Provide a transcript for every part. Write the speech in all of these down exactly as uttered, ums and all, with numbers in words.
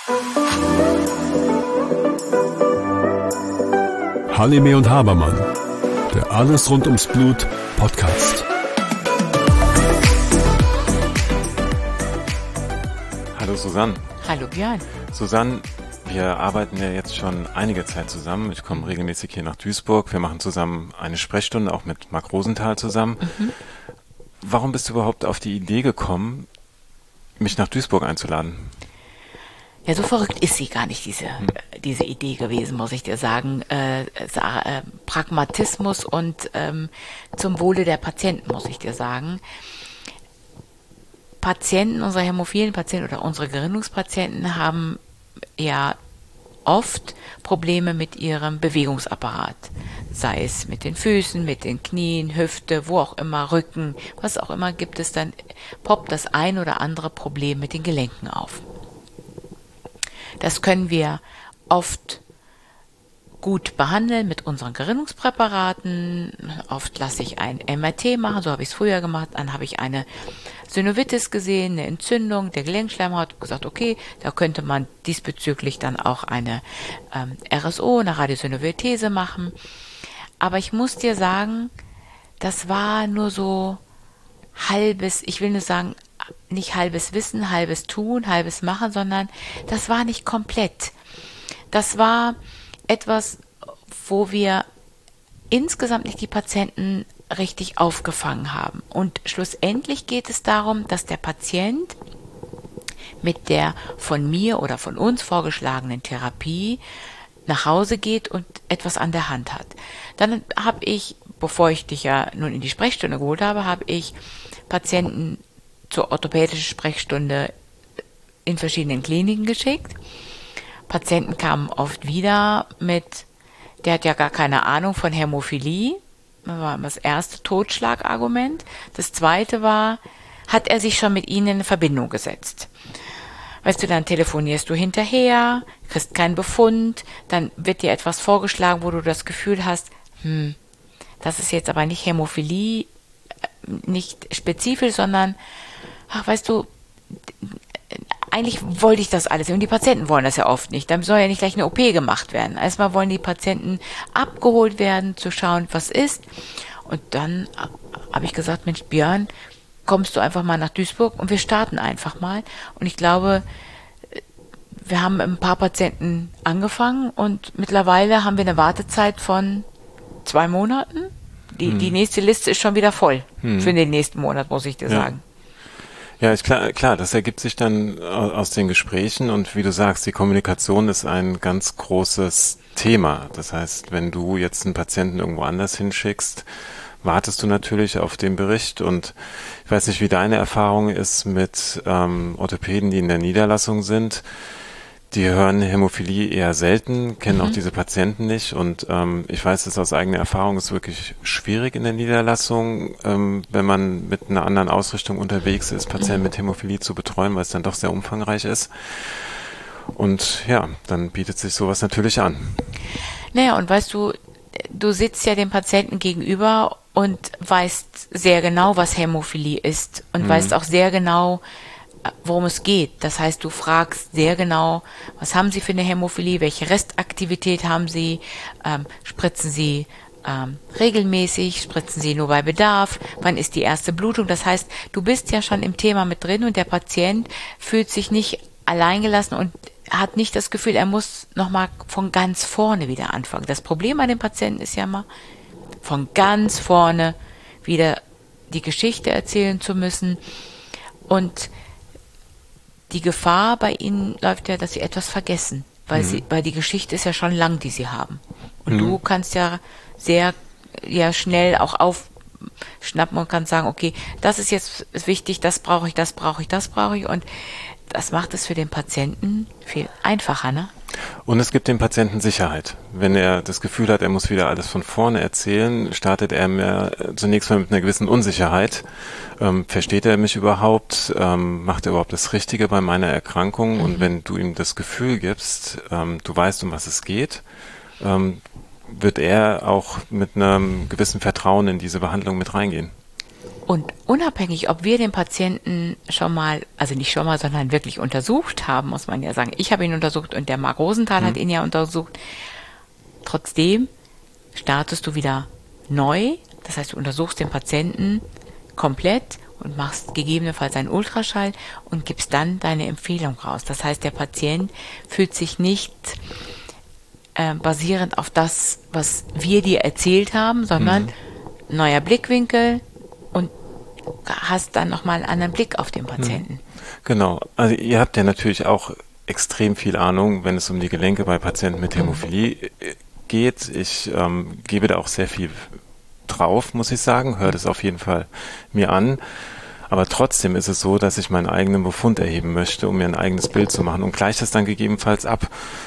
Halime und Habermann, der Alles rund ums Blut Podcast. Hallo Susanne. Hallo Björn. Susanne, wir arbeiten ja jetzt schon einige Zeit zusammen. Ich komme regelmäßig hier nach Duisburg. Wir machen zusammen eine Sprechstunde, auch mit Marc Rosenthal zusammen. Mhm. Warum bist du überhaupt auf die Idee gekommen, mich nach Duisburg einzuladen? Ja, so verrückt ist sie gar nicht, diese, hm. diese Idee gewesen, muss ich dir sagen. Äh, äh, Pragmatismus und ähm, zum Wohle der Patienten, muss ich dir sagen. Patienten, unsere hämophilen Patienten oder unsere Gerinnungspatienten haben ja oft Probleme mit ihrem Bewegungsapparat. Sei es mit den Füßen, mit den Knien, Hüfte, wo auch immer, Rücken, was auch immer, gibt es dann, poppt das ein oder andere Problem mit den Gelenken auf. Das können wir oft gut behandeln mit unseren Gerinnungspräparaten. Oft lasse ich ein M R T machen, so habe ich es früher gemacht. Dann habe ich eine Synovitis gesehen, eine Entzündung der Gelenkschleimhaut. Gesagt, okay, da könnte man diesbezüglich dann auch eine ähm, R S O, eine Radiosynovietese machen. Aber ich muss dir sagen, das war nur so halbes, ich will nur sagen, nicht halbes Wissen, halbes Tun, halbes Machen, sondern das war nicht komplett. Das war etwas, wo wir insgesamt nicht die Patienten richtig aufgefangen haben. Und schlussendlich geht es darum, dass der Patient mit der von mir oder von uns vorgeschlagenen Therapie nach Hause geht und etwas an der Hand hat. Dann habe ich, bevor ich dich ja nun in die Sprechstunde geholt habe, habe ich Patienten zur orthopädischen Sprechstunde in verschiedenen Kliniken geschickt. Patienten kamen oft wieder mit, der hat ja gar keine Ahnung von Hämophilie. Das war das erste Totschlagargument. Das zweite war, hat er sich schon mit ihnen in Verbindung gesetzt? Weißt du, dann telefonierst du hinterher, kriegst keinen Befund, dann wird dir etwas vorgeschlagen, wo du das Gefühl hast, hm, das ist jetzt aber nicht Hämophilie, nicht spezifisch, sondern ach, weißt du, eigentlich wollte ich das alles. Und die Patienten wollen das ja oft nicht. Dann soll ja nicht gleich eine O P gemacht werden. Erstmal wollen die Patienten abgeholt werden, zu schauen, was ist. Und dann habe ich gesagt, Mensch, Björn, kommst du einfach mal nach Duisburg und wir starten einfach mal. Und ich glaube, wir haben ein paar Patienten angefangen und mittlerweile haben wir eine Wartezeit von zwei Monaten. Die, hm. die nächste Liste ist schon wieder voll hm. für den nächsten Monat, muss ich dir ja. sagen. Ja, ist klar, klar, das ergibt sich dann aus den Gesprächen und wie du sagst, die Kommunikation ist ein ganz großes Thema. Das heißt, wenn du jetzt einen Patienten irgendwo anders hinschickst, wartest du natürlich auf den Bericht und ich weiß nicht, wie deine Erfahrung ist mit ähm, Orthopäden, die in der Niederlassung sind. Die hören Hämophilie eher selten, kennen mhm. auch diese Patienten nicht und ähm, ich weiß es aus eigener Erfahrung, ist wirklich schwierig in der Niederlassung, ähm, wenn man mit einer anderen Ausrichtung unterwegs ist, Patienten mhm. mit Hämophilie zu betreuen, weil es dann doch sehr umfangreich ist. Und ja, dann bietet sich sowas natürlich an. Naja, und weißt du, du sitzt ja dem Patienten gegenüber und weißt sehr genau, was Hämophilie ist und mhm. weißt auch sehr genau, worum es geht. Das heißt, du fragst sehr genau, was haben Sie für eine Hämophilie, welche Restaktivität haben Sie, ähm, spritzen Sie ähm, regelmäßig, spritzen Sie nur bei Bedarf, wann ist die erste Blutung. Das heißt, du bist ja schon im Thema mit drin und der Patient fühlt sich nicht alleingelassen und hat nicht das Gefühl, er muss nochmal von ganz vorne wieder anfangen. Das Problem bei den Patienten ist ja mal, von ganz vorne wieder die Geschichte erzählen zu müssen und die Gefahr bei ihnen läuft ja, dass sie etwas vergessen, weil mhm. sie, weil die Geschichte ist ja schon lang, die sie haben. Und mhm. du kannst ja sehr, ja schnell auch aufschnappen und kannst sagen, okay, das ist jetzt wichtig, das brauche ich, das brauche ich, das brauche ich und das macht es für den Patienten viel einfacher, ne? Und es gibt dem Patienten Sicherheit. Wenn er das Gefühl hat, er muss wieder alles von vorne erzählen, startet er mehr, zunächst mal mit einer gewissen Unsicherheit. Ähm, versteht er mich überhaupt? Ähm, macht er überhaupt das Richtige bei meiner Erkrankung? Mhm. Und wenn du ihm das Gefühl gibst, ähm, du weißt, um was es geht, ähm, wird er auch mit einem gewissen Vertrauen in diese Behandlung mit reingehen. Und unabhängig, ob wir den Patienten schon mal, also nicht schon mal, sondern wirklich untersucht haben, muss man ja sagen. Ich habe ihn untersucht und der Marc Rosenthal mhm. hat ihn ja untersucht. Trotzdem startest du wieder neu. Das heißt, du untersuchst den Patienten komplett und machst gegebenenfalls einen Ultraschall und gibst dann deine Empfehlung raus. Das heißt, der Patient fühlt sich nicht äh, basierend auf das, was wir dir erzählt haben, sondern mhm. neuer Blickwinkel und hast dann nochmal einen anderen Blick auf den Patienten. Genau. Also ihr habt ja natürlich auch extrem viel Ahnung, wenn es um die Gelenke bei Patienten mit Hämophilie mhm. geht. Ich ähm, gebe da auch sehr viel drauf, muss ich sagen, hört es auf jeden Fall mir an. Aber trotzdem ist es so, dass ich meinen eigenen Befund erheben möchte, um mir ein eigenes Bild zu machen und gleiche das dann gegebenenfalls ab.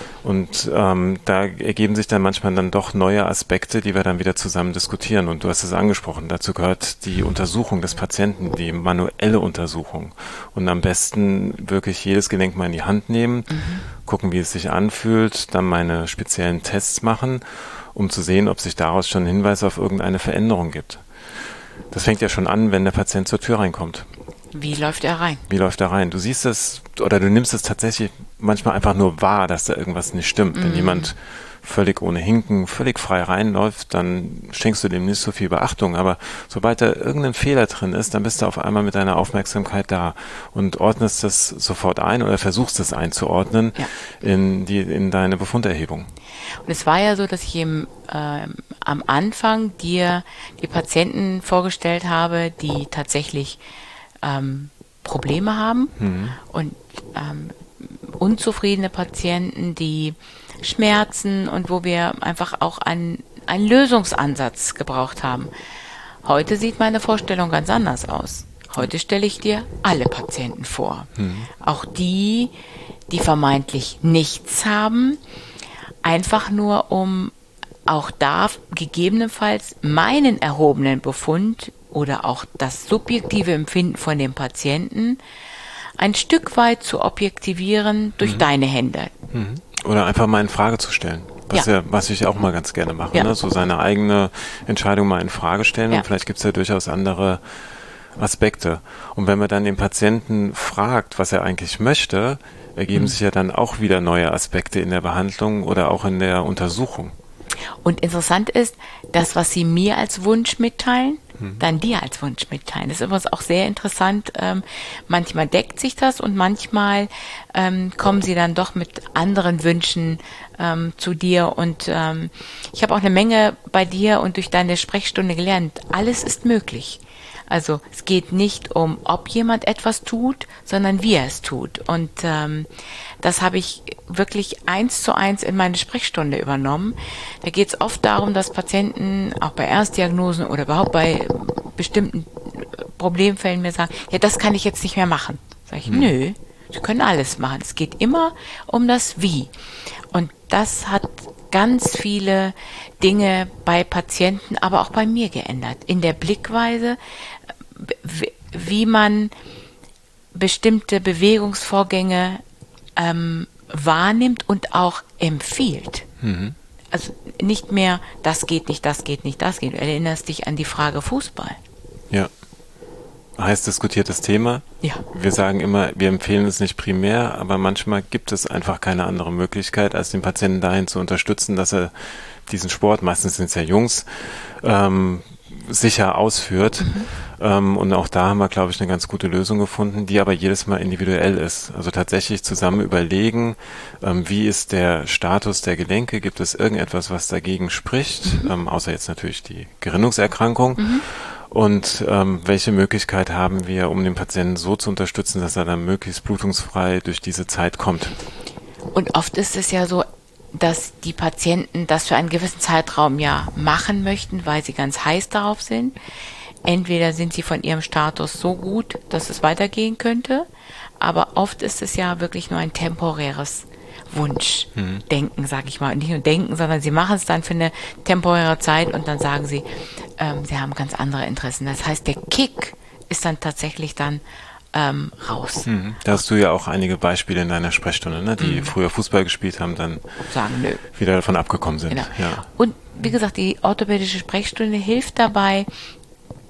Und ähm, da ergeben sich dann manchmal dann doch neue Aspekte, die wir dann wieder zusammen diskutieren. Und du hast es angesprochen, dazu gehört die Untersuchung des Patienten, die manuelle Untersuchung. Und am besten wirklich jedes Gelenk mal in die Hand nehmen, mhm. gucken, wie es sich anfühlt, dann meine speziellen Tests machen, um zu sehen, ob sich daraus schon Hinweise auf irgendeine Veränderung gibt. Das fängt ja schon an, wenn der Patient zur Tür reinkommt. Wie läuft er rein? Wie läuft er rein? Du siehst es oder du nimmst es tatsächlich manchmal einfach nur wahr, dass da irgendwas nicht stimmt. Mm. Wenn jemand völlig ohne Hinken, völlig frei reinläuft, dann schenkst du dem nicht so viel Beachtung. Aber sobald da irgendein Fehler drin ist, dann bist du auf einmal mit deiner Aufmerksamkeit da und ordnest das sofort ein oder versuchst es einzuordnen ja. in, die, in deine Befunderhebung. Und es war ja so, dass ich eben ähm, am Anfang dir die Patienten vorgestellt habe, die tatsächlich ähm, Probleme haben mhm. und ähm, unzufriedene Patienten, die Schmerzen und wo wir einfach auch einen, einen Lösungsansatz gebraucht haben. Heute sieht meine Vorstellung ganz anders aus. Heute stelle ich dir alle Patienten vor. Mhm. Auch die, die vermeintlich nichts haben, einfach nur um auch da gegebenenfalls meinen erhobenen Befund oder auch das subjektive Empfinden von dem Patienten ein Stück weit zu objektivieren durch mhm. deine Hände. Mhm. Oder einfach mal in Frage zu stellen. Was, ja. Ja, was ich auch mal ganz gerne mache. Ja. Ne? So seine eigene Entscheidung mal in Frage stellen. Ja. Und vielleicht gibt es ja durchaus andere Aspekte. Und wenn man dann den Patienten fragt, was er eigentlich möchte, ergeben mhm. sich ja dann auch wieder neue Aspekte in der Behandlung oder auch in der Untersuchung. Und interessant ist, das, was Sie mir als Wunsch mitteilen, mhm. dann dir als Wunsch mitteilen. Das ist übrigens auch sehr interessant. Ähm, manchmal deckt sich das und manchmal ähm, kommen Sie dann doch mit anderen Wünschen ähm, zu dir. Und ähm, ich habe auch eine Menge bei dir und durch deine Sprechstunde gelernt. Alles ist möglich. Also es geht nicht um, ob jemand etwas tut, sondern wie er es tut. Und ähm, das habe ich wirklich eins zu eins in meine Sprechstunde übernommen. Da geht es oft darum, dass Patienten auch bei Erstdiagnosen oder überhaupt bei bestimmten Problemfällen mir sagen, ja, das kann ich jetzt nicht mehr machen. Sag ich, hm. nö, Sie können alles machen. Es geht immer um das Wie. Und das hat ganz viele Dinge bei Patienten, aber auch bei mir geändert. In der Blickweise, wie man bestimmte Bewegungsvorgänge ähm, wahrnimmt und auch empfiehlt. Mhm. Also nicht mehr, das geht nicht, das geht nicht, das geht. Du erinnerst dich an die Frage Fußball. Ja. Heiß diskutiertes Thema. Ja. Wir sagen immer, wir empfehlen es nicht primär, aber manchmal gibt es einfach keine andere Möglichkeit, als den Patienten dahin zu unterstützen, dass er diesen Sport, meistens sind es ja Jungs, ähm, sicher ausführt. Mhm. Ähm, und auch da haben wir, glaube ich, eine ganz gute Lösung gefunden, die aber jedes Mal individuell ist. Also tatsächlich zusammen überlegen, ähm, wie ist der Status der Gelenke, gibt es irgendetwas, was dagegen spricht, mhm. ähm, außer jetzt natürlich die Gerinnungserkrankung. Mhm. Und ähm, welche Möglichkeit haben wir, um den Patienten so zu unterstützen, dass er dann möglichst blutungsfrei durch diese Zeit kommt? Und oft ist es ja so, dass die Patienten das für einen gewissen Zeitraum ja machen möchten, weil sie ganz heiß darauf sind. Entweder sind sie von ihrem Status so gut, dass es weitergehen könnte, aber oft ist es ja wirklich nur ein temporäres Wunschdenken, mhm. sage ich mal. Und nicht nur denken, sondern sie machen es dann für eine temporäre Zeit und dann sagen sie, ähm, sie haben ganz andere Interessen. Das heißt, der Kick ist dann tatsächlich dann ähm, raus. Mhm. Da hast du ja auch einige Beispiele in deiner Sprechstunde, ne? Die mhm. früher Fußball gespielt haben, dann sagen, nö. wieder davon abgekommen sind. Genau. Ja. Und wie gesagt, die orthopädische Sprechstunde hilft dabei,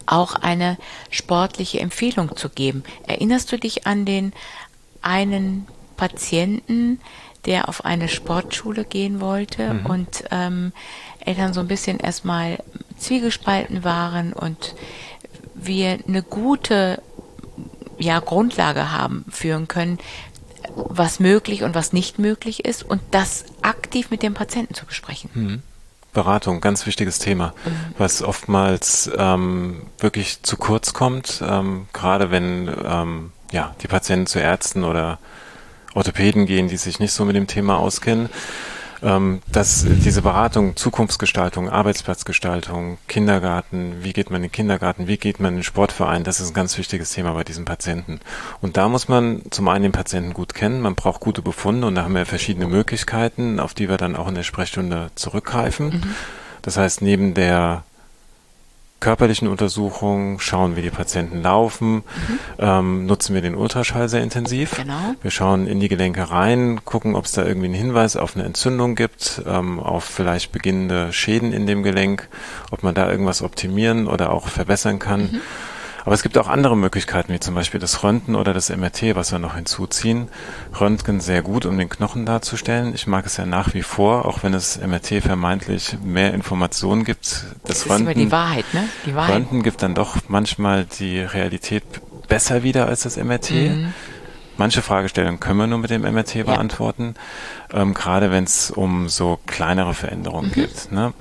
auch eine sportliche Empfehlung zu geben. Erinnerst du dich an den einen Patienten, der auf eine Sportschule gehen wollte mhm. und ähm, Eltern so ein bisschen erstmal zwiegespalten waren und wir eine gute ja, Grundlage haben, führen können, was möglich und was nicht möglich ist und das aktiv mit dem Patienten zu besprechen. Mhm. Beratung, ganz wichtiges Thema, mhm. was oftmals ähm, wirklich zu kurz kommt, ähm, gerade wenn ähm, ja, die Patienten zu Ärzten oder Orthopäden gehen, die sich nicht so mit dem Thema auskennen, ähm, dass diese Beratung, Zukunftsgestaltung, Arbeitsplatzgestaltung, Kindergarten, wie geht man in den Kindergarten, wie geht man in den Sportverein, das ist ein ganz wichtiges Thema bei diesen Patienten. Und da muss man zum einen den Patienten gut kennen, man braucht gute Befunde und da haben wir verschiedene Möglichkeiten, auf die wir dann auch in der Sprechstunde zurückgreifen. Mhm. Das heißt, neben der körperlichen Untersuchungen, schauen, wie die Patienten laufen, mhm. ähm, nutzen wir den Ultraschall sehr intensiv. Genau. Wir schauen in die Gelenke rein, gucken, ob es da irgendwie einen Hinweis auf eine Entzündung gibt, ähm, auf vielleicht beginnende Schäden in dem Gelenk, ob man da irgendwas optimieren oder auch verbessern kann. Mhm. Aber es gibt auch andere Möglichkeiten, wie zum Beispiel das Röntgen oder das M R T, was wir noch hinzuziehen. Röntgen sehr gut, um den Knochen darzustellen. Ich mag es ja nach wie vor, auch wenn es M R T vermeintlich mehr Informationen gibt. Das, das ist Röntgen, immer die Wahrheit, ne? Die Wahrheit. Röntgen gibt dann doch manchmal die Realität besser wieder als das M R T. Mhm. Manche Fragestellungen können wir nur mit dem M R T ja. beantworten, ähm, gerade wenn es um so kleinere Veränderungen mhm. geht. Ne?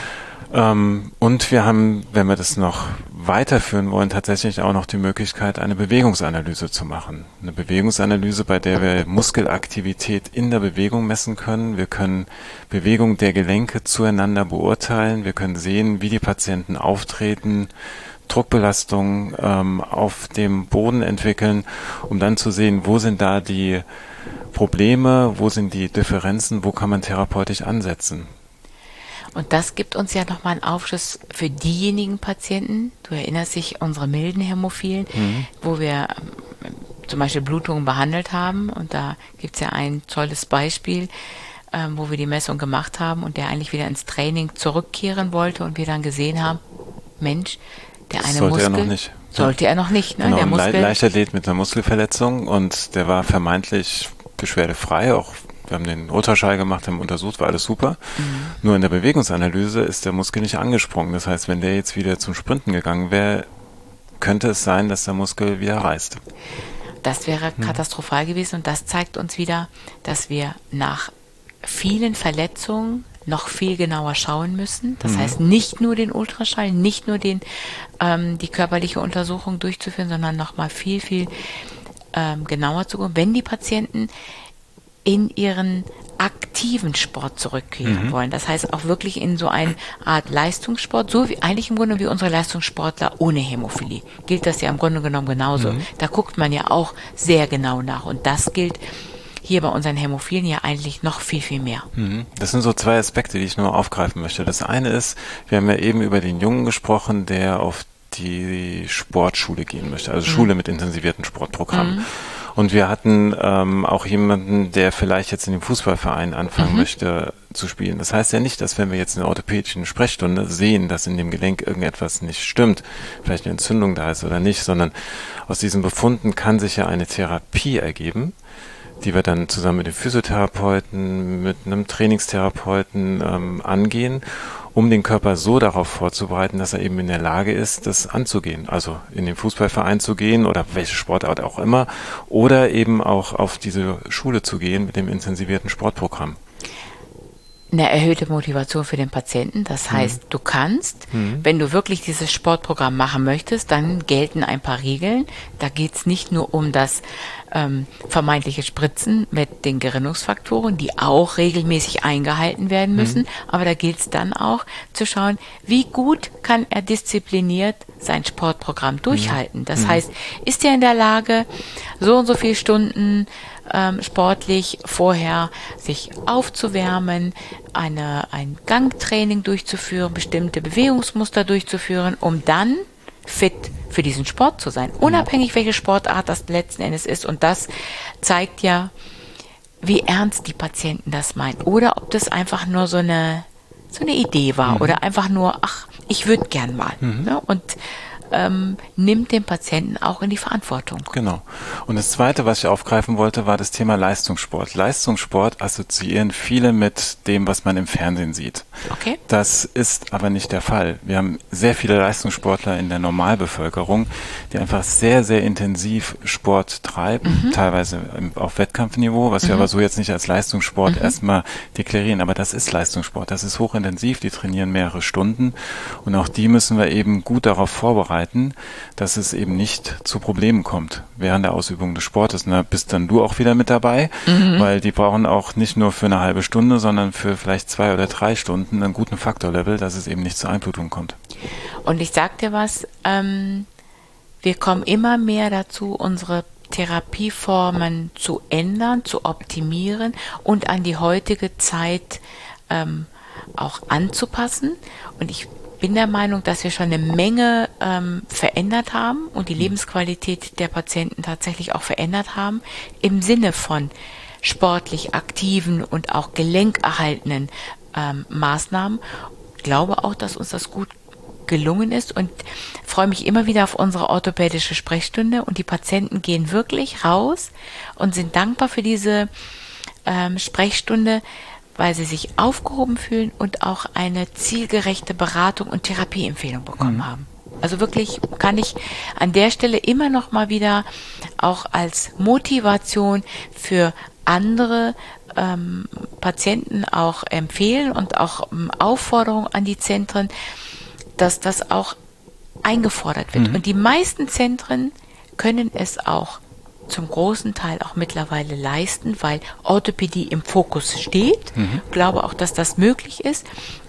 Ähm, und wir haben, wenn wir das noch weiterführen wollen, tatsächlich auch noch die Möglichkeit, eine Bewegungsanalyse zu machen. Eine Bewegungsanalyse, bei der wir Muskelaktivität in der Bewegung messen können. Wir können Bewegung der Gelenke zueinander beurteilen. Wir können sehen, wie die Patienten auftreten, Druckbelastung ähm, auf dem Boden entwickeln, um dann zu sehen, wo sind da die Probleme, wo sind die Differenzen, wo kann man therapeutisch ansetzen. Und das gibt uns ja nochmal einen Aufschluss für diejenigen Patienten, du erinnerst dich, unsere milden Hämophilen, mhm. wo wir ähm, zum Beispiel Blutungen behandelt haben. Und da gibt es ja ein tolles Beispiel, ähm, wo wir die Messung gemacht haben und der eigentlich wieder ins Training zurückkehren wollte und wir dann gesehen haben, Mensch, der eine sollte Muskel... er noch nicht. Sollte ja. er noch nicht, ne? Genau, Der ein Muskel, Le- Leichtathlet mit einer Muskelverletzung und der war vermeintlich beschwerdefrei, auch wir haben den Ultraschall gemacht, haben untersucht, war alles super. Mhm. Nur in der Bewegungsanalyse ist der Muskel nicht angesprungen. Das heißt, wenn der jetzt wieder zum Sprinten gegangen wäre, könnte es sein, dass der Muskel wieder reißt. Das wäre mhm. katastrophal gewesen und das zeigt uns wieder, dass wir nach vielen Verletzungen noch viel genauer schauen müssen. Das mhm. heißt, nicht nur den Ultraschall, nicht nur den, ähm, die körperliche Untersuchung durchzuführen, sondern noch mal viel, viel ähm, genauer zu gucken. Wenn die Patienten in ihren aktiven Sport zurückkehren mhm. wollen. Das heißt auch wirklich in so eine Art Leistungssport, so wie eigentlich im Grunde wie unsere Leistungssportler ohne Hämophilie. Gilt das ja im Grunde genommen genauso. Mhm. Da guckt man ja auch sehr genau nach und das gilt hier bei unseren Hämophilen ja eigentlich noch viel, viel mehr. Mhm. Das sind so zwei Aspekte, die ich nur aufgreifen möchte. Das eine ist, wir haben ja eben über den Jungen gesprochen, der auf die Sportschule gehen möchte, also mhm. Schule mit intensivierten Sportprogrammen. Mhm. Und wir hatten ähm, auch jemanden, der vielleicht jetzt in dem Fußballverein anfangen mhm. möchte zu spielen. Das heißt ja nicht, dass wenn wir jetzt in der orthopädischen Sprechstunde sehen, dass in dem Gelenk irgendetwas nicht stimmt, vielleicht eine Entzündung da ist oder nicht, sondern aus diesen Befunden kann sich ja eine Therapie ergeben, die wir dann zusammen mit dem Physiotherapeuten, mit einem Trainingstherapeuten ähm, angehen, um den Körper so darauf vorzubereiten, dass er eben in der Lage ist, das anzugehen. Also in den Fußballverein zu gehen oder welche Sportart auch immer oder eben auch auf diese Schule zu gehen mit dem intensivierten Sportprogramm. Eine erhöhte Motivation für den Patienten. Das heißt, mhm. du kannst, mhm. wenn du wirklich dieses Sportprogramm machen möchtest, dann gelten ein paar Regeln. Da geht es nicht nur um das ähm, vermeintliche Spritzen mit den Gerinnungsfaktoren, die auch regelmäßig eingehalten werden müssen. Mhm. Aber da gilt es dann auch zu schauen, wie gut kann er diszipliniert sein Sportprogramm durchhalten. Das mhm. heißt, ist er in der Lage, so und so viele Stunden ähm, sportlich vorher sich aufzuwärmen, eine, ein Gangtraining durchzuführen, bestimmte Bewegungsmuster durchzuführen, um dann fit für diesen Sport zu sein, unabhängig welche Sportart das letzten Endes ist. Und das zeigt ja, wie ernst die Patienten das meinen. Oder ob das einfach nur so eine, so eine Idee war mhm. oder einfach nur, ach, ich würde gern mal. Mhm. Ne? Und ähm, nimmt den Patienten auch in die Verantwortung. Genau. Und das Zweite, was ich aufgreifen wollte, war das Thema Leistungssport. Leistungssport assoziieren viele mit dem, was man im Fernsehen sieht. Okay. Das ist aber nicht der Fall. Wir haben sehr viele Leistungssportler in der Normalbevölkerung, die einfach sehr, sehr intensiv Sport treiben, mhm. teilweise auf Wettkampfniveau, was mhm. wir aber so jetzt nicht als Leistungssport mhm. erstmal deklarieren. Aber das ist Leistungssport. Das ist hochintensiv. Die trainieren mehrere Stunden. Und auch die müssen wir eben gut darauf vorbereiten, dass es eben nicht zu Problemen kommt während der Ausübung des Sportes. Da bist dann du auch wieder mit dabei, mhm. weil die brauchen auch nicht nur für eine halbe Stunde, sondern für vielleicht zwei oder drei Stunden einen guten Faktorlevel, dass es eben nicht zur Einblutung kommt. Und ich sag dir was, ähm, wir kommen immer mehr dazu, unsere Therapieformen zu ändern, zu optimieren und an die heutige Zeit ähm, auch anzupassen. Und ich bin der Meinung, dass wir schon eine Menge ähm, verändert haben und die Lebensqualität der Patienten tatsächlich auch verändert haben, im Sinne von sportlich aktiven und auch gelenkerhaltenden ähm, Maßnahmen. Ich glaube auch, dass uns das gut gelungen ist und freue mich immer wieder auf unsere orthopädische Sprechstunde und die Patienten gehen wirklich raus und sind dankbar für diese ähm, Sprechstunde, weil sie sich aufgehoben fühlen und auch eine zielgerechte Beratung und Therapieempfehlung bekommen mhm. haben. Also wirklich kann ich an der Stelle immer noch mal wieder auch als Motivation für andere ähm, Patienten auch empfehlen und auch ähm, Aufforderung an die Zentren, dass das auch eingefordert wird. Mhm. Und die meisten Zentren können es auch zum großen Teil auch mittlerweile leisten, weil Orthopädie im Fokus steht. Mhm. Ich glaube auch, dass das möglich ist.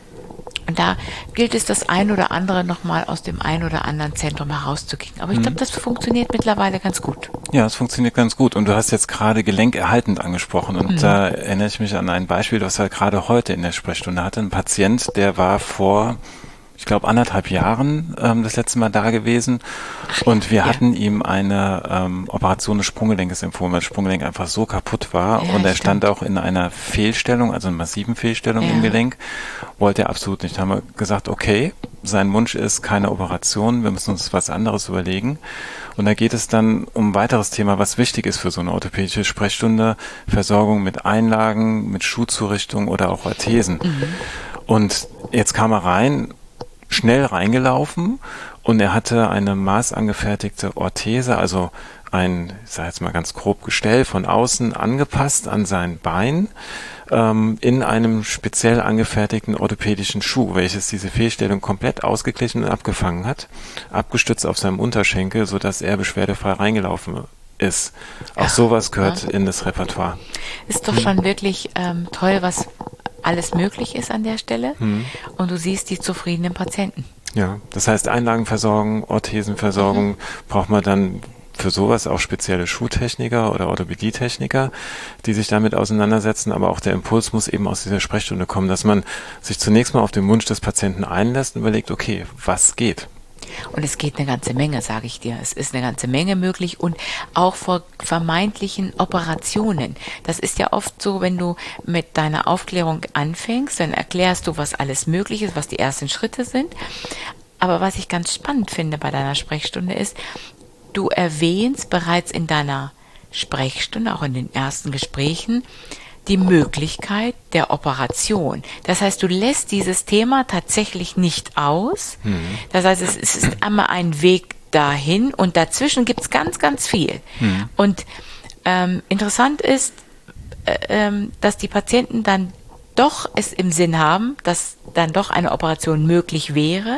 Und da gilt es, das ein oder andere nochmal aus dem ein oder anderen Zentrum herauszukriegen. Aber ich glaube, das funktioniert mittlerweile ganz gut. Ja, es funktioniert ganz gut. Und du hast jetzt gerade gelenkerhaltend angesprochen. Und mhm. da erinnere ich mich an ein Beispiel, das wir gerade heute in der Sprechstunde hatte. Ein Patient, der war vor... ich glaube, anderthalb Jahren ähm, das letzte Mal da gewesen und wir ja. hatten ihm eine ähm, Operation des Sprunggelenkes empfohlen, weil das Sprunggelenk einfach so kaputt war ja, und er stimmt. stand auch in einer Fehlstellung, also einer massiven Fehlstellung ja. im Gelenk, wollte er absolut nicht. Da haben wir gesagt, okay, sein Wunsch ist keine Operation, wir müssen uns was anderes überlegen. Und da geht es dann um ein weiteres Thema, was wichtig ist für so eine orthopädische Sprechstunde, Versorgung mit Einlagen, mit Schuhzurichtung oder auch Orthesen. Mhm. Und jetzt kam er rein, schnell reingelaufen und er hatte eine maßangefertigte Orthese, also ein, ich sage jetzt mal ganz grob Gestell von außen angepasst an sein Bein ähm, in einem speziell angefertigten orthopädischen Schuh, welches diese Fehlstellung komplett ausgeglichen und abgefangen hat, abgestützt auf seinem Unterschenkel, sodass er beschwerdefrei reingelaufen ist. Auch ja, sowas gehört ja. in das Repertoire. Ist doch schon wirklich ähm, toll, was alles möglich ist an der Stelle mhm. und du siehst die zufriedenen Patienten. Ja, das heißt Einlagenversorgung, Orthesenversorgung, mhm. braucht man dann für sowas auch spezielle Schuhtechniker oder Orthopädietechniker, die sich damit auseinandersetzen, aber auch der Impuls muss eben aus dieser Sprechstunde kommen, dass man sich zunächst mal auf den Wunsch des Patienten einlässt und überlegt, okay, was geht? Und es geht eine ganze Menge, sage ich dir. Es ist eine ganze Menge möglich und auch vor vermeintlichen Operationen. Das ist ja oft so, wenn du mit deiner Aufklärung anfängst, dann erklärst du, was alles möglich ist, was die ersten Schritte sind. Aber was ich ganz spannend finde bei deiner Sprechstunde ist, du erwähnst bereits in deiner Sprechstunde, auch in den ersten Gesprächen, die Möglichkeit der Operation. Das heißt, du lässt dieses Thema tatsächlich nicht aus. Mhm. Das heißt, es, es ist einmal ein Weg dahin und dazwischen gibt es ganz, ganz viel. Mhm. Und ähm, interessant ist, äh, ähm, dass die Patienten dann doch es im Sinn haben, dass dann doch eine Operation möglich wäre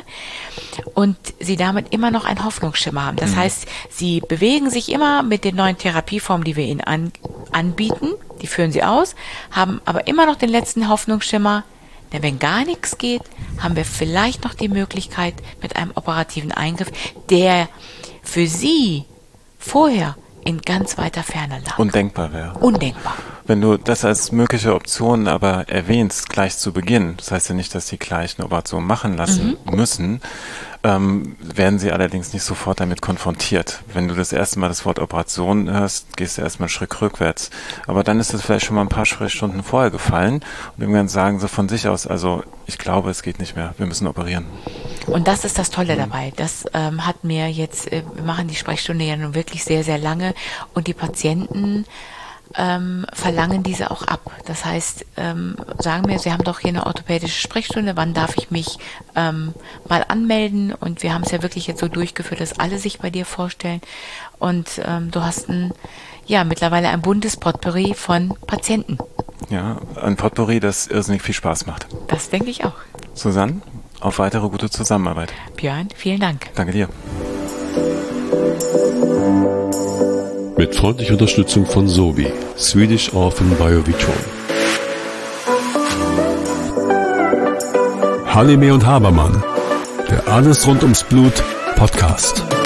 und sie damit immer noch einen Hoffnungsschimmer haben. Das mhm. heißt, sie bewegen sich immer mit den neuen Therapieformen, die wir ihnen an, anbieten, die führen sie aus, haben aber immer noch den letzten Hoffnungsschimmer, denn wenn gar nichts geht, haben wir vielleicht noch die Möglichkeit mit einem operativen Eingriff, der für sie vorher in ganz weiter Ferne lag. Undenkbar wäre. Undenkbar. Wenn du das als mögliche Option aber erwähnst, gleich zu Beginn, das heißt ja nicht, dass die gleich eine Operation machen lassen mhm. müssen, ähm, werden sie allerdings nicht sofort damit konfrontiert. Wenn du das erste Mal das Wort Operation hörst, gehst du erstmal einen Schritt rückwärts. Aber dann ist es vielleicht schon mal ein paar Sprechstunden vorher gefallen und irgendwann sagen sie von sich aus, also ich glaube, es geht nicht mehr, wir müssen operieren. Und das ist das Tolle dabei. Das ähm, hat mir jetzt, äh, wir machen die Sprechstunde ja nun wirklich sehr, sehr lange und die Patienten ähm, verlangen diese auch ab. Das heißt, ähm, sagen mir, Sie haben doch hier eine orthopädische Sprechstunde, wann darf ich mich ähm, mal anmelden? Und wir haben es ja wirklich jetzt so durchgeführt, dass alle sich bei dir vorstellen. Und ähm, du hast ein, ja, mittlerweile ein buntes Potpourri von Patienten. Ja, ein Potpourri, das irrsinnig viel Spaß macht. Das denke ich auch. Susanne, auf weitere gute Zusammenarbeit. Björn, vielen Dank. Danke dir. Mit freundlicher Unterstützung von Sobi, Swedish Orphan Biovitron. Halime und Habermann, der Alles rund ums Blut Podcast.